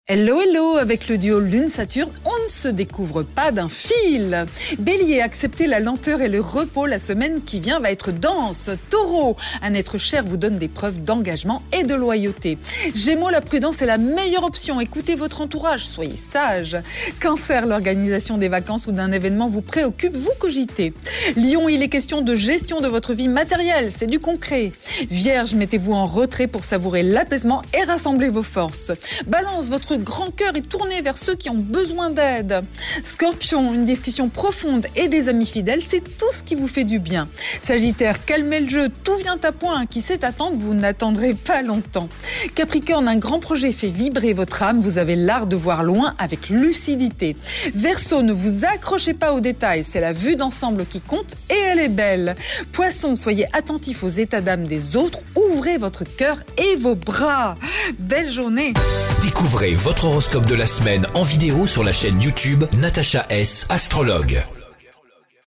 Hello, hello, avec le duo Lune-Saturne, on ne se découvre pas d'un fil. Bélier, acceptez la lenteur et le repos, la semaine qui vient va être dense. Taureau, un être cher vous donne des preuves d'engagement et de loyauté. Gémeaux, la prudence est la meilleure option, écoutez votre entourage, soyez sage. Cancer, l'organisation des vacances ou d'un événement vous préoccupe, vous cogitez. Lion, il est question de gestion de votre vie matérielle, c'est du concret. Vierge, mettez-vous en retrait pour savourer l'apaisement et rassembler vos forces. Balance, votre grand cœur est tourné vers ceux qui ont besoin d'aide. Scorpion, une discussion profonde et des amis fidèles, c'est tout ce qui vous fait du bien. Sagittaire, calmez le jeu, tout vient à point. Qui sait attendre, vous n'attendrez pas longtemps. Capricorne, un grand projet fait vibrer votre âme, vous avez l'art de voir loin avec lucidité. Verseau, ne vous accrochez pas aux détails, c'est la vue d'ensemble qui compte et elle est belle. Poisson, soyez attentifs aux états d'âme des autres, ouvrez votre cœur et vos bras. Belle journée. Découvrez votre horoscope de la semaine en vidéo sur la chaîne YouTube Natacha S, astrologue.